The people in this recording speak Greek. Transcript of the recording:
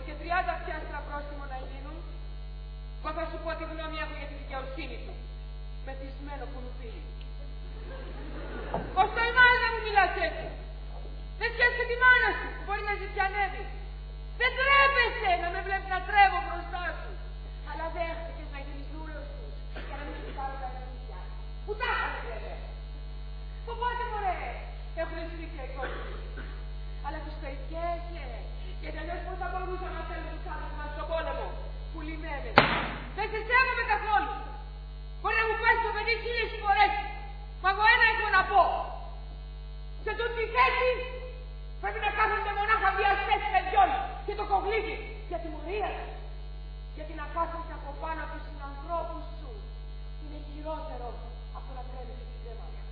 και 30 πιάστρα πρόστιμο να γίνουν, εγώ θα σου πω τη γνώμη έχω για τη δικαιοσύνη του. Μεθυσμένο κουνουπίλι. Ως το η μάνα μου μιλάς έτσι. Δεν σκέφτεσαι τη μάνα σου που μπορεί να ζητιανεύει. Δεν τρέπεσαι να με βλέπεις να τρέβω μπροστά σου. Αλλά δέχτηκες να γίνεις δούλος τους για να μην σου πάρω τα νησιά. Που τα είχανε βέβαια. Οπότε μωρέ, έχουνε σφίξια οι κόκκινοι. Αλλά τους πεϊκέσαι. Γιατί αλλιώς πώς θα μπορούσα να θέλω τους άντρες μας στον πόλεμο. Πουλημένες. Δεν σε σέβομαι καθόλου. Μπορεί να μου πας το παιδί 1000 φορές. Μα εγώ ένα έχω να πω. Σε τούτη τη θέση πρέπει να κάθονται μονάχα βιαστές παιδιών και το κοβλίδι για τιμωρία τους. Γιατί να κάθεσαι από πάνω από τους συνανθρώπους σου είναι χειρότερο από το να τρέμεις τις θέματα.